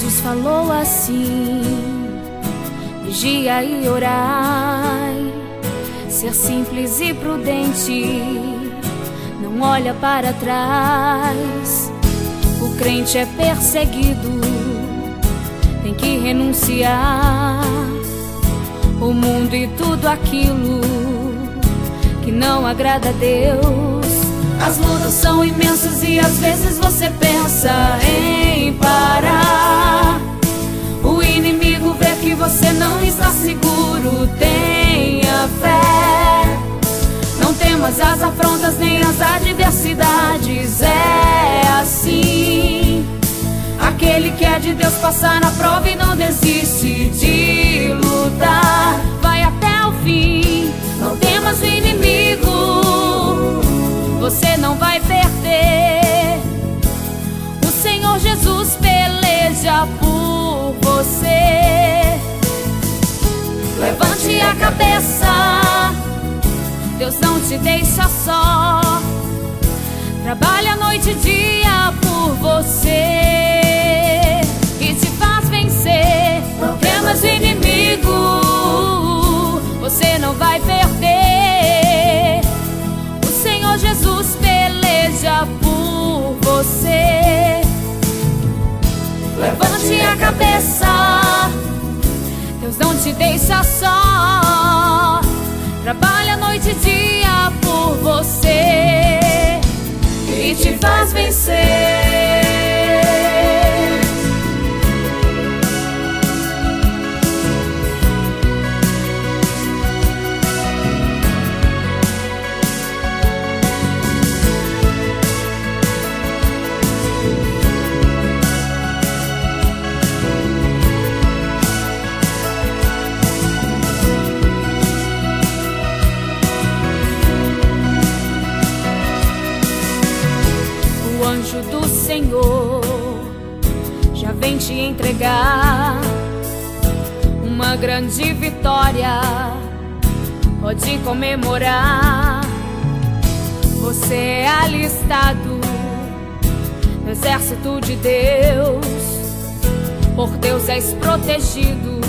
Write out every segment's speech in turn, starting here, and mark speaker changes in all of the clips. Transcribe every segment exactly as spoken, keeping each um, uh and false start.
Speaker 1: Jesus falou assim: vigia e orai, ser simples e prudente, não olha para trás. O crente é perseguido, tem que renunciar o mundo e tudo aquilo que não agrada a Deus. As lutas são imensas e às vezes você pensa em parar. O inimigo vê que você não está seguro. Tenha fé, não temas as afrontas nem as adversidades. É assim, aquele que é de Deus passa na prova e não desiste de lutar. Vai até o fim, não temas o inimigo, você não vai perder. O Senhor Jesus peleja por você. Levante a cabeça, Deus não te deixa só. Trabalha noite e dia por você e te faz vencer. Não temas o inimigo, você não vai perder. O Senhor Jesus peleja por você. Levante a cabeça, Deus não te deixa só. Trabalha noite e dia por você e te faz vencer. O anjo do Senhor já vem te entregar uma grande vitória. Pode comemorar, você é alistado no exército de Deus. Por Deus és protegido,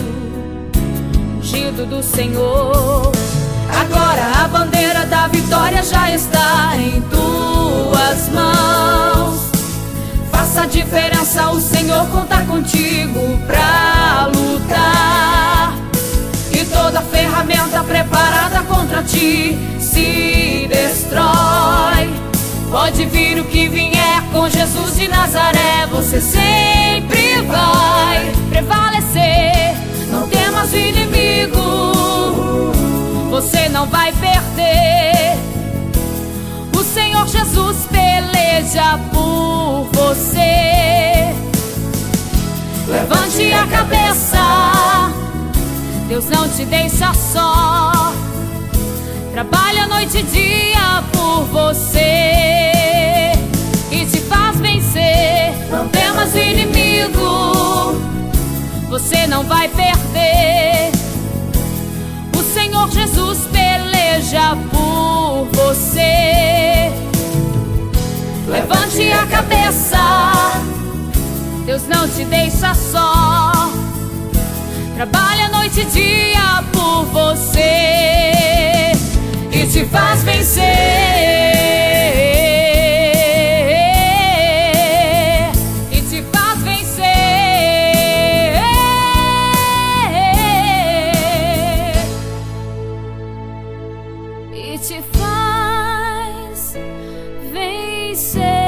Speaker 1: ungido do Senhor. Agora a bandeira da vitória já está em tuas mãos. Faça a diferença, o Senhor conta contigo pra lutar. E toda ferramenta preparada contra ti se destrói. Pode vir o que vier, com Jesus de Nazaré você sempre vai prevalecer. Não temas o inimigo, você não vai perder. O Senhor Jesus peleja por você. Levante a cabeça, Deus não te deixa só. Trabalha noite e dia por você e te faz vencer. Não temas o inimigo, você não vai perder. O Senhor Jesus peleja por você. Levante a cabeça, Deus não te deixa só. Trabalha noite e dia por você e te faz vencer. E te faz vencer. E te faz vencer.